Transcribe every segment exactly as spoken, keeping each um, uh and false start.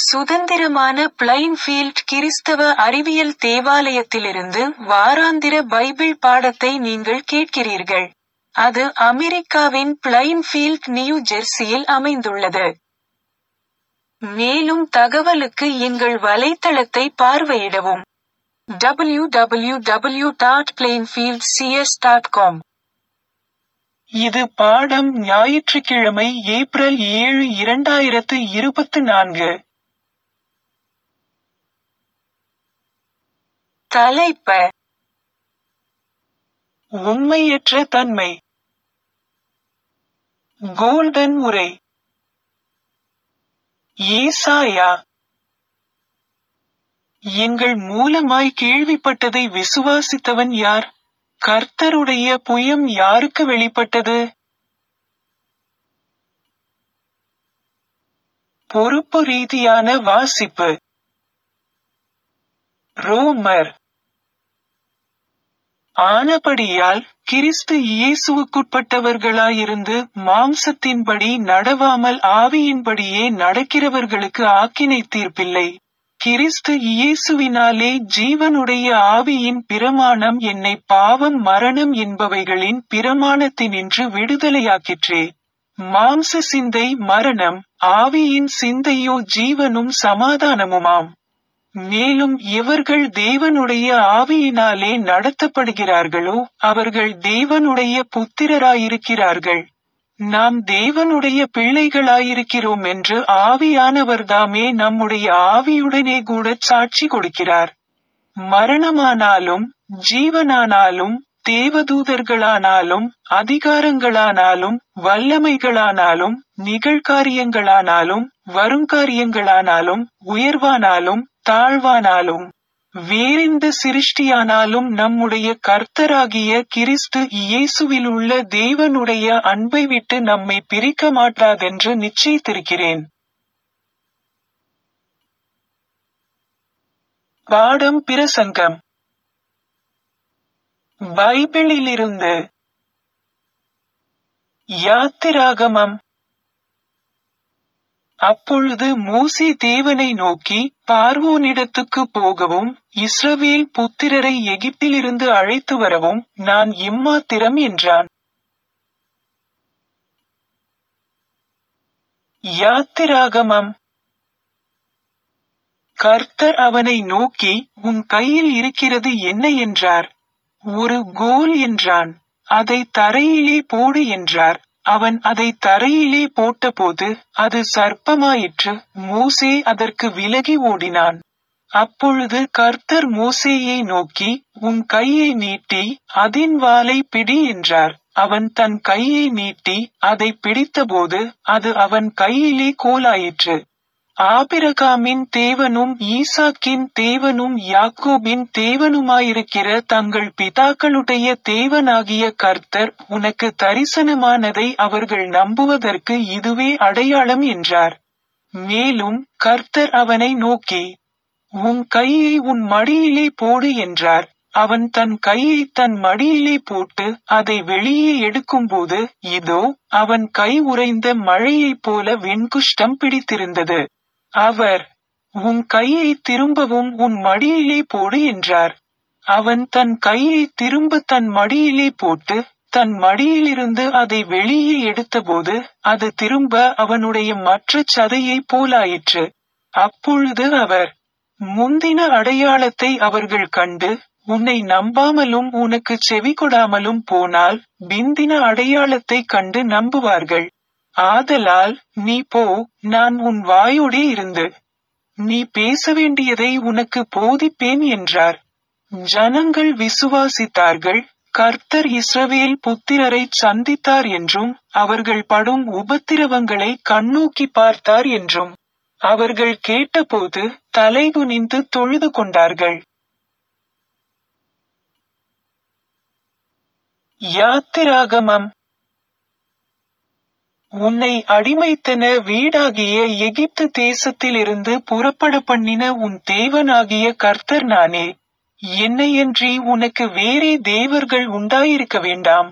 சுதந்திரமான பிளைன்ஃபீல்ட் கிறிஸ்தவ அறிவியல் தேவாலயத்திலிருந்து வாராந்திர பைபிள் பாடத்தை நீங்கள் கேட்கிறீர்கள். அது அமெரிக்காவின் பிளைன்ஃபீல்ட், நியூ ஜெர்சியில் அமைந்துள்ளது. மேலும் தகவலுக்கு எங்கள் வலைத்தளத்தை பார்வையிடவும். W W W dot Plainfield C S dot com. இது பாடம் ஞாயிற்றுக்கிழமை ஏப்ரல் ஏழு இரண்டாயிரத்து இருபத்து நான்கு. தலைப்ப உண்மையற்ற தன்மை. கோல்டன் உரை. ஏசாயா. எங்கள் மூலமாய் கேள்விப்பட்டதை விசுவாசித்தவன் யார்? கர்த்தருடைய புயம் யாருக்கு வெளிப்பட்டது? பொறுப்பு ரீதியான வாசிப்பு. ரோமர். ஆனபடியால் கிறிஸ்து இயேசுவுக்குட்பட்டவர்களாயிருந்து மாம்சத்தின்படி நடவாமல் ஆவியின்படியே நடக்கிறவர்களுக்கு ஆக்கினை தீர்ப்பில்லை. கிறிஸ்து இயேசுவினாலே ஜீவனுடைய ஆவியின் பிரமாணம் என்னை பாவம் மரணம் என்பவைகளின் பிரமாணத்தினின்று விடுதலையாக்கிற்றே. மாம்ச சிந்தை மரணம், ஆவியின் சிந்தையோ ஜீவனும் சமாதானமுமாம். மேலும் எவர்கள் தேவனுடைய ஆவியினாலே நடத்தப்படுகிறார்களோ அவர்கள் தேவனுடைய புத்திரராயிருக்கிறார்கள். நாம் தேவனுடைய பிள்ளைகளாயிருக்கிறோம் என்று ஆவியானவர்தாமே நம்முடைய ஆவியுடனே கூட சாட்சி கொடுக்கிறார். மரணமானாலும் ஜீவனானாலும் தேவதூதர்களானாலும் அதிகாரங்களானாலும் வல்லமைகளானாலும் நிகழ்காரியங்களானாலும் வருங்காரியங்களானாலும் உயர்வானாலும் தாழ்வானாலும் வேறெந்த சிருஷ்டியானாலும் நம்முடைய கர்த்தராகிய கிறிஸ்து இயேசுவிலுள்ள தேவனுடைய அன்பை விட்டு நம்மை பிரிக்க மாட்டாதென்று நிச்சயித்திருக்கிறேன். பாடம் பிரசங்கம். பைபிளிலிருந்து யாத்திராகமம். அப்பொழுது மோசே தேவனை நோக்கி, பார்வோனிடத்துக்கு போகவும் இஸ்ரவேல் புத்திரரை எகிப்திலிருந்து அழைத்து வரவும் நான் எம்மாத்திரம் என்றான். யாத்திராகமம். கர்த்தர் அவனை நோக்கி, உன் கையில் இருக்கிறது என்ன என்றார். ஒரு கோல் என்றான். அதை தரையிலே போடு என்றார். அவன் அதை தரையிலே போட்டபோது அது சர்ப்பமாயிற்று. மோசே அதற்கு விலகி ஓடினான். அப்பொழுது கர்த்தர் மோசேயை நோக்கி, உன் கையை நீட்டி அதின் வாலை பிடி என்றார். அவன் தன் கையை நீட்டி அதை பிடித்தபோது அது அவன் கையிலே கோலாயிற்று. ஆபிரகாமின் தேவனும் ஈசாக்கின் தேவனும் யாக்கோபின் தேவனுமாயிருக்கிற தங்கள் பிதாக்களுடைய தேவனாகிய கர்த்தர் உனக்கு தரிசனமானதை அவர்கள் நம்புவதற்கு இதுவே அடையாளம் என்றார். மேலும் கர்த்தர் அவனை நோக்கி, உன் கையை உன் மடியிலே போடு என்றார். அவன் தன் கையை தன் மடியிலே போட்டு அதை வெளியே எடுக்கும்போது இதோ அவன் கை உறைந்த மழையைப் போல வெண்குஷ்டம் பிடித்திருந்தது. அவர், உன் கையை திரும்பவும் உன் மடியிலே போடு என்றார். அவன் தன் கையை திரும்ப தன் மடியிலே போட்டு தன் மடியிலிருந்து அதை வெளியே எடுத்தபோது அது திரும்ப அவனுடைய மற்ற சதையைப் போலாயிற்று. அப்பொழுது அவர், முந்தின அடையாளத்தை அவர்கள் கண்டு உன்னை நம்பாமலும் உனக்கு செவி கொடாமலும் போனால் பிந்தின அடையாளத்தை கண்டு நம்புவார்கள். ஆதலால் நீ போ, நான் உன் வாயோடே இருந்து நீ பேச வேண்டியதை உனக்கு போதிப்பேன் என்றார். ஜனங்கள் விசுவாசித்தார்கள். கர்த்தர் இஸ்ரவேல் புத்திரரை சந்தித்தார் என்றும் அவர்கள் படும் உபத்திரவங்களை கண்ணோக்கி பார்த்தார் என்றும் அவர்கள் கேட்டபோது தலைகுனிந்து தொழுது கொண்டார்கள். யாத்திராகமம். உன்னை அடிமைத்தன வீடாகிய எகிப்து தேசத்திலிருந்து புறப்பட பண்ணின உன் தேவனாகிய கர்த்தர் நானே. என்னையன்றி உனக்கு வேறே தேவர்கள் உண்டாயிருக்க வேண்டாம்.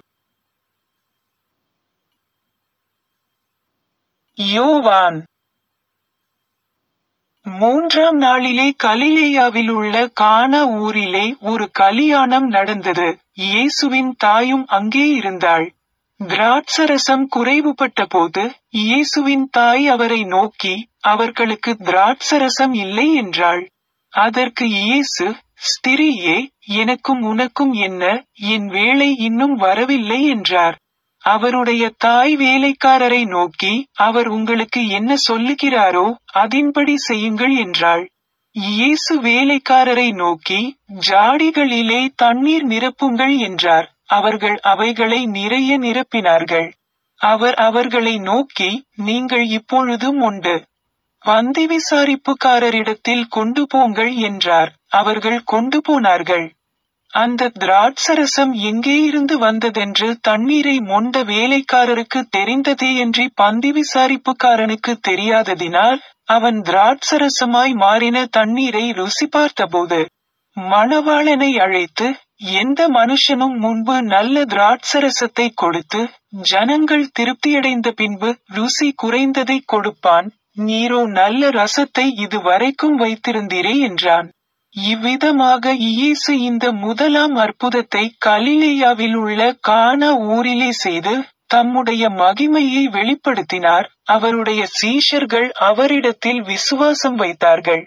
யோவான். மூன்றாம் நாளிலே கலிலேயாவில் உள்ள கானா ஊரிலே ஒரு கலியாணம் நடந்தது. இயேசுவின் தாயும் அங்கே இருந்தாள். திராட்சரசம் குறைவுபட்ட போது இயேசுவின் தாய் அவரை நோக்கி, அவர்களுக்கு திராட்சரசம் இல்லை என்றாள். அதற்கு இயேசு, ஸ்திரீயே, எனக்கும் உனக்கும் என்ன, என் வேளை இன்னும் வரவில்லை என்றார். அவருடைய தாய் வேலைக்காரரை நோக்கி, அவர் உங்களுக்கு என்ன சொல்லுகிறாரோ அதின்படி செய்யுங்கள் என்றாள். இயேசு வேலைக்காரரை நோக்கி, ஜாடிகளிலே தண்ணீர் நிரப்புங்கள் என்றார். அவர்கள் அவைகளை நிறைய நிரப்பினார்கள். அவர் அவர்களை நோக்கி, நீங்கள் இப்பொழுது உண்டு பந்தி விசாரிப்புக்காரரிடத்தில் கொண்டு போங்கள் என்றார். அவர்கள் கொண்டு போனார்கள். அந்த திராட்சரசம் எங்கே இருந்து வந்ததென்று தண்ணீரை மொண்ட வேலைக்காரருக்கு தெரிந்ததேயன்றி பந்தி விசாரிப்புக்காரனுக்கு தெரியாததினால் அவன் திராட்சரசமாய் மாறின தண்ணீரை ருசி பார்த்தபோது மணவாளனை அழைத்து, எந்த மனுஷனும் முன்பு நல்ல திராட்சரசத்தை கொடுத்து ஜனங்கள் திருப்தியடைந்த பின்பு ருசி குறைந்ததை கொடுப்பான், நீரோ நல்ல ரசத்தை இதுவரைக்கும் வைத்திருந்தீரே என்றான். இவ்விதமாக இயேசு இந்த முதலாம் அற்புதத்தை கலிலேயாவில் உள்ள கானா ஊரிலே செய்து தம்முடைய மகிமையை வெளிப்படுத்தினார். அவருடைய சீஷர்கள் அவரிடத்தில் விசுவாசம் வைத்தார்கள்.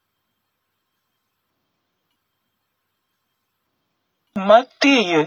மத்தேயு.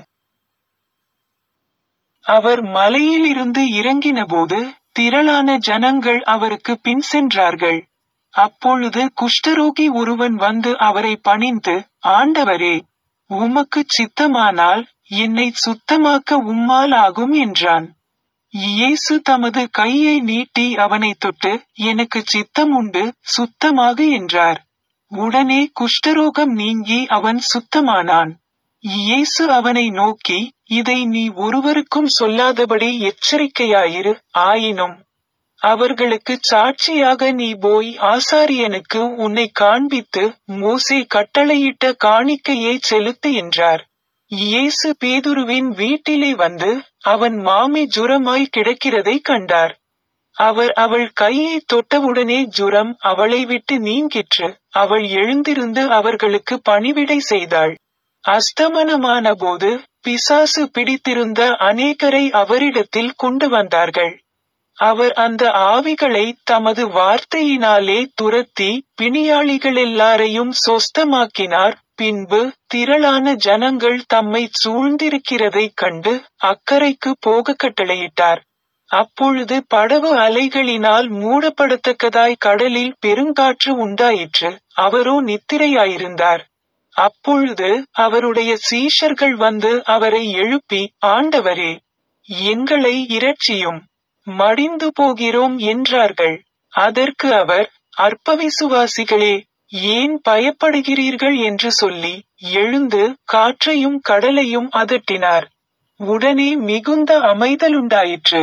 அவர் மலையிலிருந்து இறங்கினபோது திரளான ஜனங்கள் அவருக்கு பின் சென்றார்கள். அப்பொழுது குஷ்டரோகி ஒருவன் வந்து அவரை பணிந்து, ஆண்டவரே, உமக்கு சித்தமானால் என்னை சுத்தமாக்க உம்மால் ஆகும் என்றான். இயேசு தமது கையை நீட்டி அவனை தொட்டு, எனக்கு சித்தம் உண்டு, சுத்தமாக என்றார். உடனே குஷ்டரோகம் நீங்கி அவன் சுத்தமானான். இயேசு அவனை நோக்கி, இதை நீ ஒருவருக்கும் சொல்லாதபடி எச்சரிக்கையாயிரு. ஆயினும் அவர்களுக்கு சாட்சியாக நீ போய் ஆசாரியனுக்கு உன்னை காண்பித்து மோசே கட்டளையிட்ட காணிக்கையை செலுத்து என்றார். இயேசு பேதுருவின் வீட்டிலே வந்து அவன் மாமி ஜுரமாய் கிடக்கிறதை கண்டார். அவர் அவள் கையை தொட்டவுடனே ஜுரம் அவளை விட்டு நீங்கிற்று. அவள் எழுந்திருந்து அவர்களுக்கு பணிவிடை செய்தாள். அஸ்தமனமான போது பிசாசு பிடித்திருந்த அநேகரை அவரிடத்தில் கொண்டு வந்தார்கள். அவர் அந்த ஆவிகளை தமது வார்த்தையினாலே துரத்தி பிணியாளிகள் எல்லாரையும் சொஸ்தமாக்கினார். பின்பு திரளான ஜனங்கள் தம்மை சூழ்ந்திருக்கிறதைக் கண்டு அக்கரைக்கு போக கட்டளையிட்டார். அப்பொழுது படவு அலைகளினால் மூடப்படத்தக்கதாய் கடலில் பெருங்காற்று உண்டாயிற்று. அவரோ நித்திரையாயிருந்தார். அப்பொழுது அவருடைய சீஷர்கள் வந்து அவரை எழுப்பி, ஆண்டவரே, எங்களை இரட்சியும், மடிந்து போகிறோம் என்றார்கள். அதற்கு அவர், அற்பவிசுவாசிகளே, ஏன் பயப்படுகிறீர்கள் என்று சொல்லி எழுந்து காற்றையும் கடலையும் அதட்டினார். உடனே மிகுந்த அமைதலுண்டாயிற்று.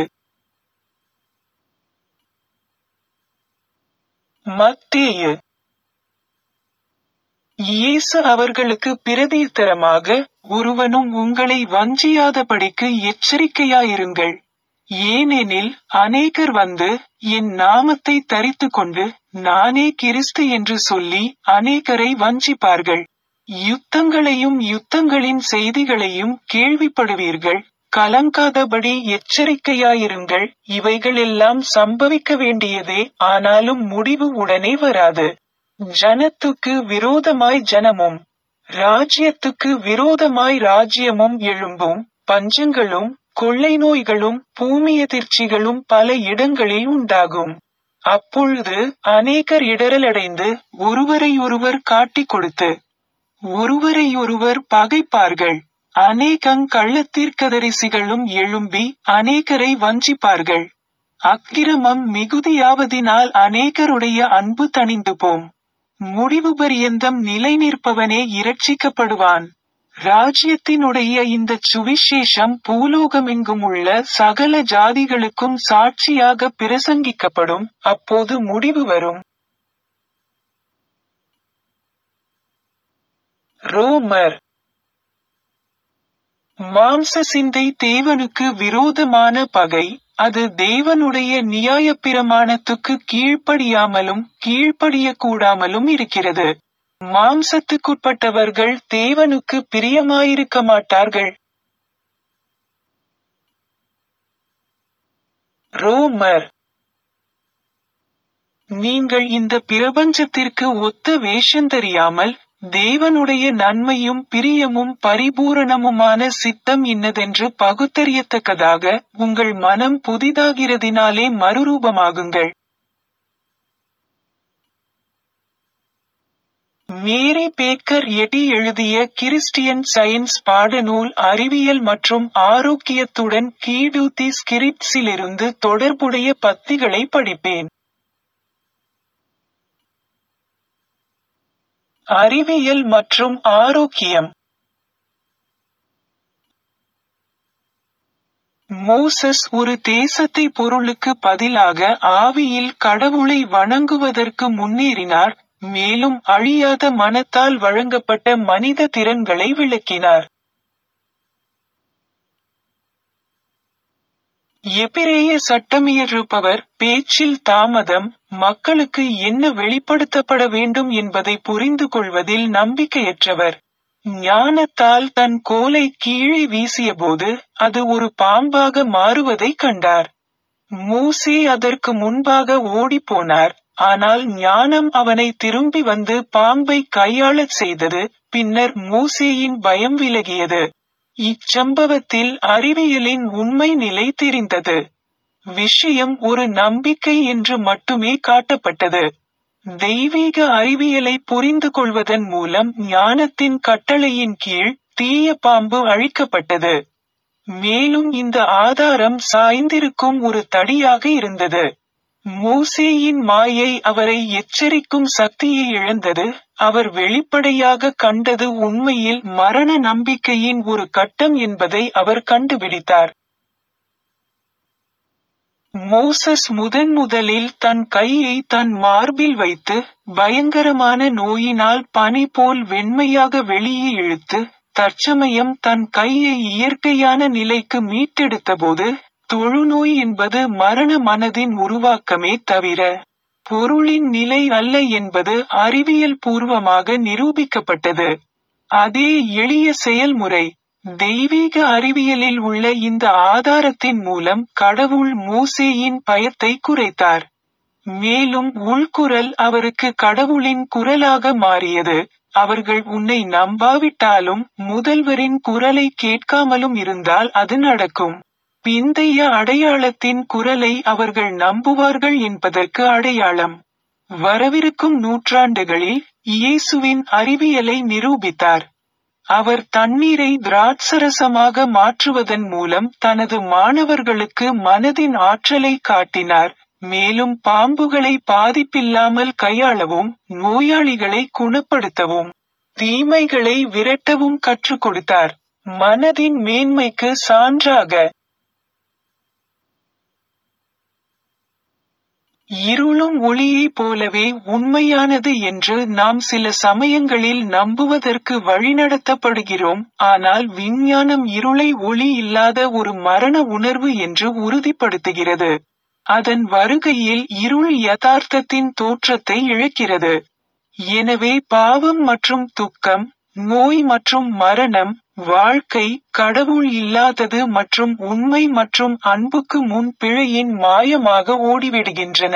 மத்தேயு. இயேசு அவர்களுக்கு பிரதியுத்தரமாக, ஒருவனும் உங்களை வஞ்சியாதபடிக்கு எச்சரிக்கையாயிருங்கள். ஏனெனில் அநேகர் வந்து என் நாமத்தை தரித்து கொண்டு நானே கிறிஸ்து என்று சொல்லி அநேகரை வஞ்சிப்பார்கள். யுத்தங்களையும் யுத்தங்களின் செய்திகளையும் கேள்விப்படுவீர்கள். கலங்காதபடி எச்சரிக்கையாயிருங்கள். இவைகளெல்லாம் சம்பவிக்க வேண்டியதே, ஆனாலும் முடிவு உடனே வராது. ஜனத்துக்கு விரோதமாய் ஜனமும் ராஜ்யத்துக்கு விரோதமாய் ராஜ்யமும் எழும்பும். பஞ்சங்களும் கொள்ளை நோய்களும் பூமியதிர்ச்சிகளும் பல இடங்களில் உண்டாகும். அப்பொழுது அநேகர் இடரலடைந்து ஒருவரை ஒருவர் காட்டிக் கொடுத்து ஒருவரை ஒருவர் பகைப்பார்கள். அநேகங் கள்ளத்தீர்க்கதரிசிகளும் எழும்பி அநேகரை வஞ்சிப்பார்கள். அக்கிரமம் மிகுதியாவதினால் அநேகருடைய அன்பு தணிந்து போம். முடிவு பரியந்தம் நிலை நிற்பவனே இரட்சிக்கப்படுவான். ராஜ்யத்தினுடைய இந்த சுவிசேஷம் பூலோகமெங்கும் உள்ள சகல ஜாதிகளுக்கும் சாட்சியாக பிரசங்கிக்கப்படும். அப்போது முடிவு வரும். ரோமர். மாம்ச சிந்தை தேவனுக்கு விரோதமான பகை. அது தேவனுடைய நியாயப்பிரமாணத்துக்கு கீழ்ப்படியாமலும் கீழ்ப்படியக்கூடாமலும் இருக்கிறது. மாம்சத்துக்குட்பட்டவர்கள் தேவனுக்கு பிரியமாயிருக்க மாட்டார்கள். ரோமர். நீங்கள் இந்த பிரபஞ்சத்திற்கு ஒத்த வேஷந்தெரியாமல் தேவனுடைய நன்மையும் பிரியமும் பரிபூரணமுமான சித்தம் இன்னதென்று பகுத்தறியத்தக்கதாக உங்கள் மனம் புதிதாகிறதினாலே மறுரூபமாகுங்கள். மேரி பேக்கர் எட்டி எழுதிய கிறிஸ்டியன் சயின்ஸ் பாடநூல் அறிவியல் மற்றும் ஆரோக்கியத்துடன் கீடூத்தி ஸ்கிரிப்ட்ஸிலிருந்து தொடர்புடைய பத்திகளை படிப்பேன். அறிவியல் மற்றும் ஆரோக்கியம். மோசஸ் ஒரு தேசத்தை பொருளுக்கு பதிலாக ஆவியில் கடவுளை வணங்குவதற்கு முன்னேறினார், மேலும் அழியாத மனத்தால் வழங்கப்பட்ட மனித திறன்களை விளக்கினார். எபிரேய சட்டமியற்றுபவர் பேச்சில் தாமதம், மக்களுக்கு என்ன வெளிப்படுத்தப்பட வேண்டும் என்பதை புரிந்து கொள்வதில் நம்பிக்கையற்றவர். ஞானத்தால் தன் கோலை கீழே வீசியபோது அது ஒரு பாம்பாக மாறுவதைக் கண்டார். மோசே அதற்கு முன்பாக ஓடிப்போனார், ஆனால் ஞானம் அவனை திரும்பி வந்து பாம்பை கையாளச் செய்தது. பின்னர் மோசேயின் பயம் விலகியது. இச்சம்பவத்தில் அறிவியலின் உண்மை நிலை தெரிந்தது. விஷயம் ஒரு நம்பிக்கை என்று மட்டுமே காட்டப்பட்டது. தெய்வீக அறிவியலை புரிந்து கொள்வதன் மூலம் ஞானத்தின் கட்டளையின் கீழ் தீய பாம்பு அழிக்கப்பட்டது. மேலும் இந்த ஆதாரம் சாய்ந்திருக்கும் ஒரு தடியாக இருந்தது. மோசேயின் மாயை அவரை எச்சரிக்கும் சக்தியை இழந்தது. அவர் வெளிப்படையாக கண்டது உண்மையில் மரண நம்பிக்கையின் ஒரு கட்டம் என்பதை அவர் கண்டுபிடித்தார். மோசஸ் முதன் முதலில் தன் கையை தன் மார்பில் வைத்து பயங்கரமான நோயினால் பனி போல் வெண்மையாக வெளியே இழுத்து தற்சமயம் தன் கையை இயற்கையான நிலைக்கு மீட்டெடுத்தபோது தொழுநோய் என்பது மரண மனதின் உருவாக்கமே தவிர பொருளின் நிலை அல்ல என்பது அறிவியல் பூர்வமாக நிரூபிக்கப்பட்டது. அதே எளிய செயல்முறை தெய்வீக அறிவியலில் உள்ள இந்த ஆதாரத்தின் மூலம் கடவுள் மோசேயின் பயத்தை குறைத்தார். மேலும் உள்குரல் அவருக்கு கடவுளின் குரலாக மாறியது. அவர்கள் உன்னை நம்பாவிட்டாலும் முதல்வரின் குரலை கேட்காமலும் இருந்தால் அது நடக்கும். பிந்தைய அடையாளத்தின் குரலை அவர்கள் நம்புவார்கள் என்பதற்கு அடையாளம். வரவிருக்கும் நூற்றாண்டுகளில் இயேசுவின் அறிவியலை நிரூபித்தார். அவர் தண்ணீரை திராட்சரசமாக மாற்றுவதன் மூலம் தனது மாணவர்களுக்கு மனதின் ஆற்றலை காட்டினார். மேலும் பாம்புகளை பாதிப்பில்லாமல் கையாளவும், நோயாளிகளை குணப்படுத்தவும், தீமைகளை விரட்டவும் கற்றுக் கொடுத்தார். மனதின் மேன்மைக்கு சான்றாக இருளும் ஒளியைப் போலவே உண்மையானது என்று நாம் சில சமயங்களில் நம்புவதற்கு வழிநடத்தப்படுகிறோம். ஆனால் விஞ்ஞானம் இருளை ஒளி இல்லாத ஒரு மரண உணர்வு என்று உறுதிப்படுத்துகிறது. அதன் வருகையில் இருள் யதார்த்தத்தின் தோற்றத்தை இழக்கிறது. எனவே பாவம் மற்றும் துக்கம், நோய் மற்றும் மரணம், வாழ்க்கை, கடவுள் இல்லாதது மற்றும் உண்மை மற்றும் அன்புக்கு முன் பிழையின் மாயமாக ஓடிவிடுகின்றன.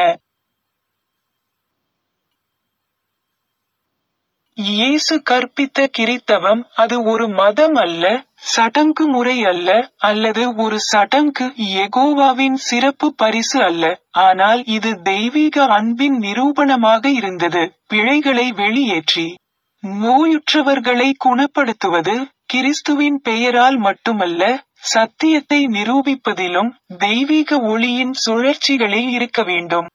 இயேசு கற்பித்த கிறித்தவம் அது ஒரு மதம் அல்ல, சடங்கு முறை அல்ல, அல்லது ஒரு சடங்கு யெகோவாவின் சிறப்பு பரிசு அல்ல. ஆனால் இது தெய்வீக அன்பின் நிரூபணமாக இருந்தது. பிழைகளை வெளியேற்றி நோயுற்றவர்களை குணப்படுத்துவது கிறிஸ்துவின் பெயரால் மட்டுமல்ல, சத்தியத்தை நிரூபிப்பதிலும் தெய்வீக ஒளியின் சுழற்சிகளில் இருக்க வேண்டும்.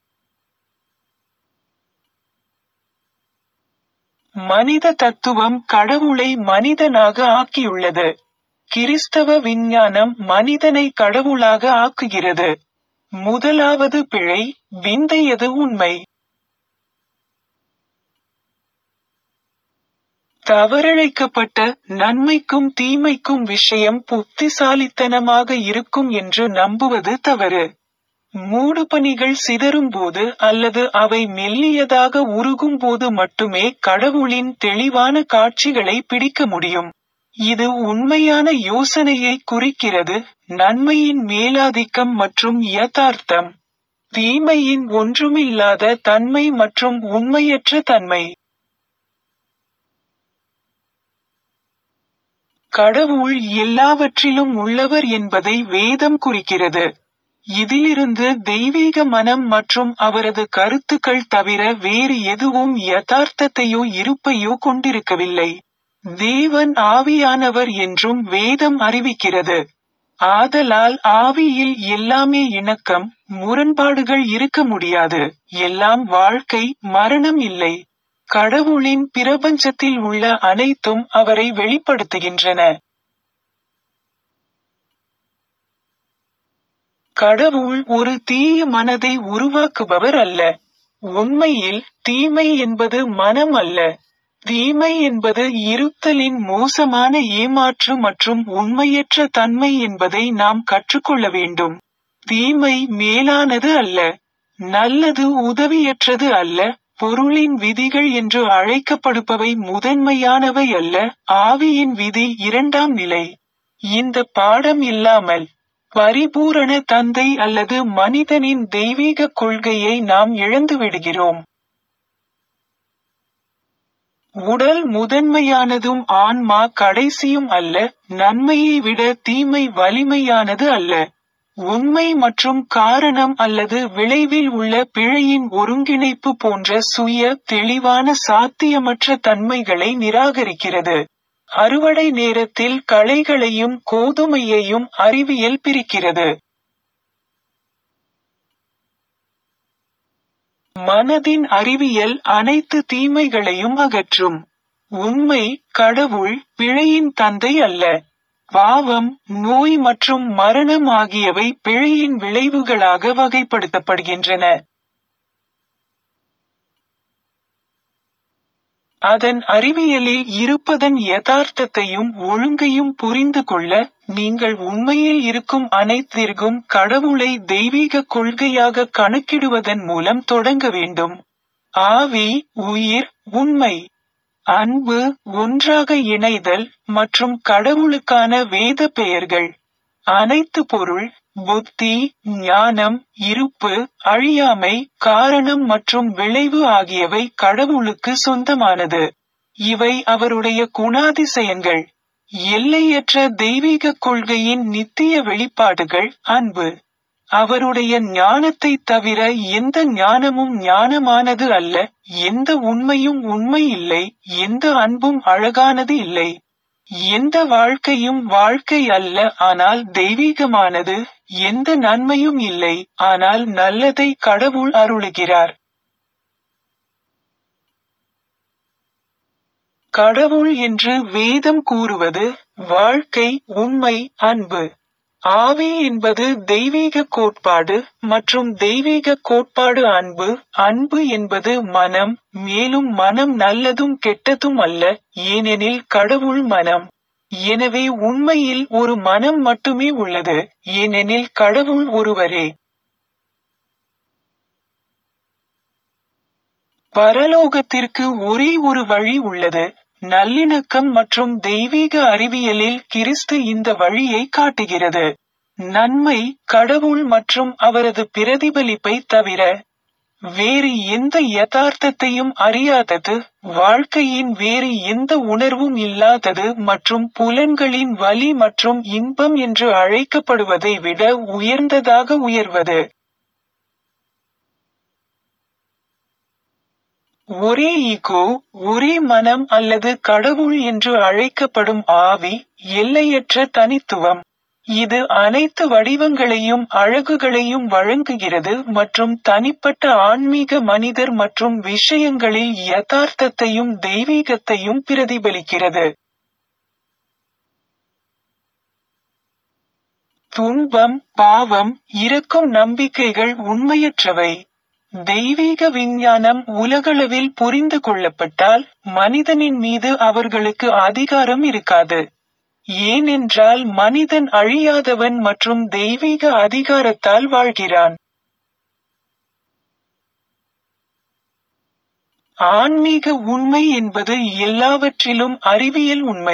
மனித தத்துவம் கடவுளை மனிதனாக ஆக்கியுள்ளது. கிறிஸ்தவ விஞ்ஞானம் மனிதனை கடவுளாக ஆக்குகிறது. முதலாவது பிழை, விந்தையது உண்மை. தவறிழைக்கப்பட்ட நன்மைக்கும் தீமைக்கும் விஷயம் புத்திசாலித்தனமாக இருக்கும் என்று நம்புவது தவறு. மூடுபனிகள் சிதறும்போது அல்லது அவை மெல்லியதாக உருகும்போது மட்டுமே கடவுளின் தெளிவான காட்சிகளை பிடிக்க முடியும். இது உண்மையான யோசனையை குறிக்கிறது, நன்மையின் மேலாதிக்கம் மற்றும் யதார்த்தம், தீமையின் ஒன்றுமில்லாத தன்மை மற்றும் உண்மையற்ற தன்மை. கடவுள் எல்லாவற்றிலும் உள்ளவர் என்பதை வேதம் குறிக்கிறது. இதிலிருந்து தெய்வீக மனம் மற்றும் அவரது கருத்துக்கள் தவிர வேறு எதுவும் யதார்த்தத்தையோ இருப்பையோ கொண்டிருக்கவில்லை. தேவன் ஆவியானவர் என்றும் வேதம் அறிவிக்கிறது. ஆதலால் ஆவியில் எல்லாமே இணக்கம், முரண்பாடுகள் இருக்க முடியாது. எல்லாம் வாழ்க்கை, மரணம் இல்லை. கடவுளின் பிரபஞ்சத்தில் உள்ள அனைத்தும் அவரை வெளிப்படுத்துகின்றன. கடவுள் ஒரு தீய மனதை உருவாக்குபவர் அல்ல. உண்மையில் தீமை என்பது மனம் அல்ல. தீமை என்பது இருத்தலின் மோசமான ஏமாற்று மற்றும் உண்மையற்ற தன்மை என்பதை நாம் கற்றுக்கொள்ள வேண்டும். தீமை மேலானது அல்ல. நல்லது உதவியற்றது அல்ல. பொருளின் விதிகள் என்று அழைக்கப்படுபவை முதன்மையானவை அல்ல. ஆவியின் விதி இரண்டாம் நிலை. இந்த பாடம் இல்லாமல் பரிபூரண தந்தை அல்லது மனிதனின் தெய்வீக கொள்கையை நாம் இழந்துவிடுகிறோம். உடல் முதன்மையானதும் ஆன்மா கடைசியும் அல்ல. நன்மையை விட தீமை வலிமையானது அல்ல. உண்மை மற்றும் காரணம் அல்லது விளைவில் உள்ள பிழையின் ஒருங்கிணைப்பு போன்ற சுய தெளிவான சாத்தியமற்ற தன்மைகளை நிராகரிக்கிறது. அறுவடை நேரத்தில் களைகளையும் கோதுமையையும் அறிவியல் பிரிக்கிறது. மனதின் அறிவியல் அனைத்து தீமைகளையும் அகற்றும். உண்மை, கடவுள் பிழையின் தந்தை அல்ல. பாவம், நோய் மற்றும் மரணம் ஆகியவை பிழையின் விளைவுகளாக வகைப்படுத்தப்படுகின்றன. அதன் அறிவியலில் இருப்பதன் யதார்த்தத்தையும் ஒழுங்கையும் புரிந்து கொள்ள, நீங்கள் உண்மையில் இருக்கும் அனைத்திற்கும் கடவுளை தெய்வீக கொள்கையாக கணக்கிடுவதன் மூலம் தொடங்க வேண்டும். ஆவி, உயிர், உண்மை, அன்பு, ஒன்றாக இணைதல் மற்றும் கடவுளுக்கான வேத பெயர்கள். அனைத்து பொருள், புத்தி, ஞானம், இருப்பு, அழியாமை, காரணம் மற்றும் விளைவு ஆகியவை கடவுளுக்கு சொந்தமானது. இவை அவருடைய குணாதிசயங்கள். எல்லையற்ற தெய்வீக கொள்கையின் நித்திய வெளிப்பாடுகள். அன்பு. அவருடைய ஞானத்தை தவிர எந்த ஞானமும் ஞானமானது அல்ல. எந்த உண்மையும் உண்மை இல்லை. எந்த அன்பும் அழகானது இல்லை. எந்த வாழ்க்கையும் வாழ்க்கை அல்ல, ஆனால் தெய்வீகமானது. எந்த நன்மையும் இல்லை, ஆனால் நல்லதை கடவுள் அருளுகிறார். கடவுள் என்று வேதம் கூறுவது வாழ்க்கை, உண்மை, அன்பு. ஆவி என்பது தெய்வீக கோட்பாடு மற்றும் தெய்வீக கோட்பாடு அன்பு. அன்பு என்பது மனம், மேலும் மனம் நல்லதும் கெட்டதும் அல்ல, ஏனெனில் கடவுள் மனம். எனவே உண்மையில் ஒரு மனம் மட்டுமே உள்ளது, ஏனெனில் கடவுள் ஒருவரே. பரலோகத்திற்கு ஒரே ஒரு வழி உள்ளது, நல்லிணக்கம் மற்றும் தெய்வீக அறிவியலில் கிறிஸ்து இந்த வழியை காட்டுகிறது. நன்மை, கடவுள் மற்றும் அவரது பிரதிபலிப்பை தவிர வேறு எந்த யதார்த்தத்தையும் அறியாதது, வாழ்க்கையின் வேறு எந்த உணர்வும் இல்லாதது மற்றும் புலன்களின் வலி மற்றும் இன்பம் என்று அழைக்கப்படுவதை விட உயர்ந்ததாக உயர்வது. ஒரே ஈகோ, ஒரே மனம் அல்லது கடவுள் என்று அழைக்கப்படும் ஆவி, எல்லையற்ற தனித்துவம். இது அனைத்து வடிவங்களையும் அழகுகளையும் வழங்குகிறது மற்றும் தனிப்பட்ட ஆன்மீக மனிதர் மற்றும் விஷயங்களில் யதார்த்தத்தையும் தெய்வீகத்தையும் பிரதிபலிக்கிறது. துன்பம், பாவம், இரக்கம் நம்பிக்கைகள் உண்மையற்றவை. தெய்வீக விஞ்ஞானம் உலகளவில் புரிந்து கொள்ளப்பட்டால் மனிதனின் மீது அவர்களுக்கு அதிகாரம் இருக்காது. ஏனென்றால் மனிதன் அழியாதவன் மற்றும் தெய்வீக அதிகாரத்தால் வாழ்கிறான். ஆன்மீக உண்மை என்பது எல்லாவற்றிலும் அறிவியல் உண்மை.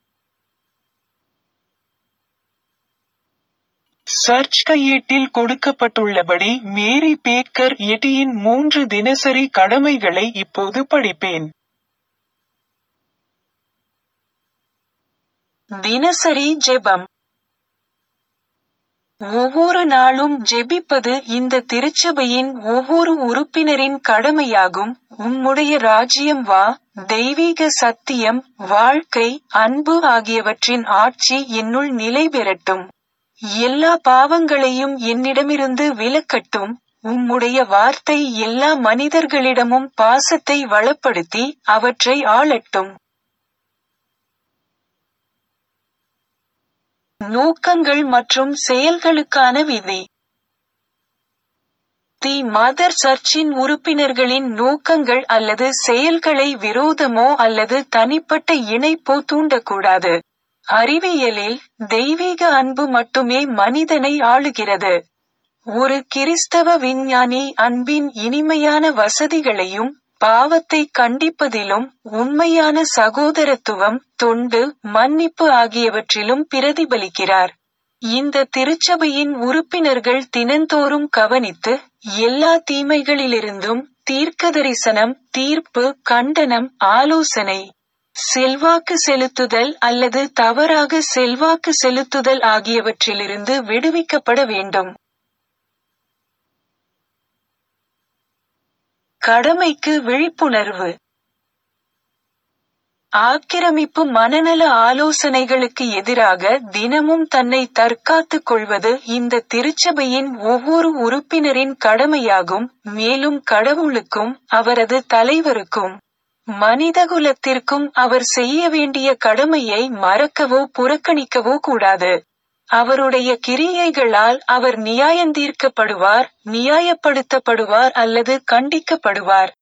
சர்ச் கையேட்டில் கொடுக்கப்பட்டுள்ளபடி மேரி பேக்கர் எட்டியின் மூன்று தினசரி கடமைகளை இப்போது படிப்பேன். தினசரி ஜெபம். ஒவ்வொரு நாளும் ஜெபிப்பது இந்த திருச்சபையின் ஒவ்வொரு உறுப்பினரின் கடமையாகும். உம்முடைய ராஜ்யம் வா, தெய்வீக சத்தியம், வாழ்க்கை, அன்பு ஆகியவற்றின் ஆட்சி என்னுள் நிலை பெறட்டும். எல்லா பாவங்களையும் என்னிடமிருந்து விலக்கட்டும். உம்முடைய வார்த்தை எல்லா மனிதர்களிடமும் பாசத்தை வளப்படுத்தி அவற்றை ஆளட்டும். நோக்கங்கள் மற்றும் செயல்களுக்கான விதி. தி மதர் சர்ச்சின் உறுப்பினர்களின் நோக்கங்கள் அல்லது செயல்களை விரோதமோ அல்லது தனிப்பட்ட இணைப்போ தூண்டக்கூடாது. அறிவியலில், தெய்வீக அன்பு மட்டுமே மனிதனை ஆளுகிறது. ஒரு கிறிஸ்தவ விஞ்ஞானி அன்பின் இனிமையான வசதிகளையும், பாவத்தை கண்டிப்பதிலும், உண்மையான சகோதரத்துவம், தொண்டு, மன்னிப்பு ஆகியவற்றிலும் பிரதிபலிக்கிறார். இந்த திருச்சபையின் உறுப்பினர்கள் தினந்தோறும் கவனித்து, எல்லா தீமைகளிலிருந்தும், தீர்க்கதரிசனம், தீர்ப்பு, கண்டனம், ஆலோசனை, செல்வாக்கு செலுத்துதல் அல்லது தவறாக செல்வாக்கு செலுத்துதல் ஆகியவற்றிலிருந்து விடுவிக்கப்பட வேண்டும். கடமைக்கு விழிப்புணர்வு. ஆக்கிரமிப்பு மனநல ஆலோசனைகளுக்கு எதிராக தினமும் தன்னை தற்காத்துக் கொள்வது இந்த திருச்சபையின் ஒவ்வொரு உறுப்பினரின் கடமையாகும். மேலும் கடவுளுக்கும், அவரது தலைவருக்கும், மனிதகுலத்திற்கும் அவர் செய்ய வேண்டிய கடமையை மறக்கவோ புறக்கணிக்கவோ கூடாது. அவருடைய கிரியைகளால் அவர் நியாயந்தீர்க்கப்படுவார், நியாயப்படுத்தப்படுவார் அல்லது கண்டிக்கப்படுவார்.